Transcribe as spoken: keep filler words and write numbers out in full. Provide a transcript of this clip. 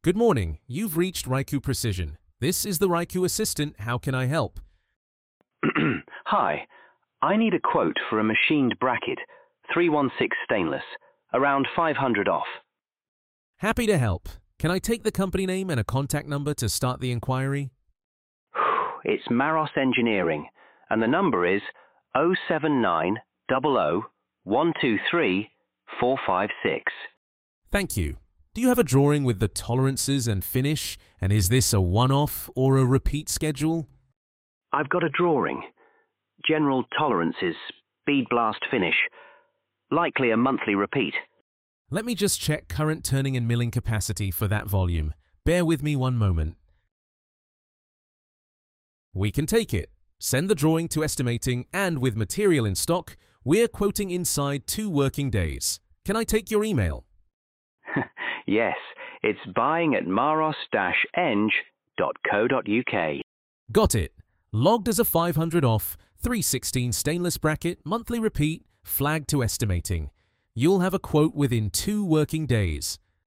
Good morning. You've reached Raiku Precision. This is the Raiku Assistant. How can I help? Hi, I need a quote for a machined bracket, three one six stainless, around five hundred off. Happy to help. Can I take the company name and a contact number to start the inquiry? It's Maros Engineering, and the number is oh seven nine zero zero one two three four five six. Thank you. Do you have a drawing with the tolerances and finish, and is this a one-off or a repeat schedule? I've got a drawing. General tolerances, bead blast finish. Likely a monthly repeat. Let me just check current turning and milling capacity for that volume. Bear with me one moment. We can take it. Send the drawing to estimating, and with material in stock, we're quoting inside two working days. Can I take your email? Yes, it's buying at maros dash eng dot co dot uk. Got it. Logged as a five hundred off, three sixteen stainless bracket, monthly repeat, flagged to estimating. You'll have a quote within two working days.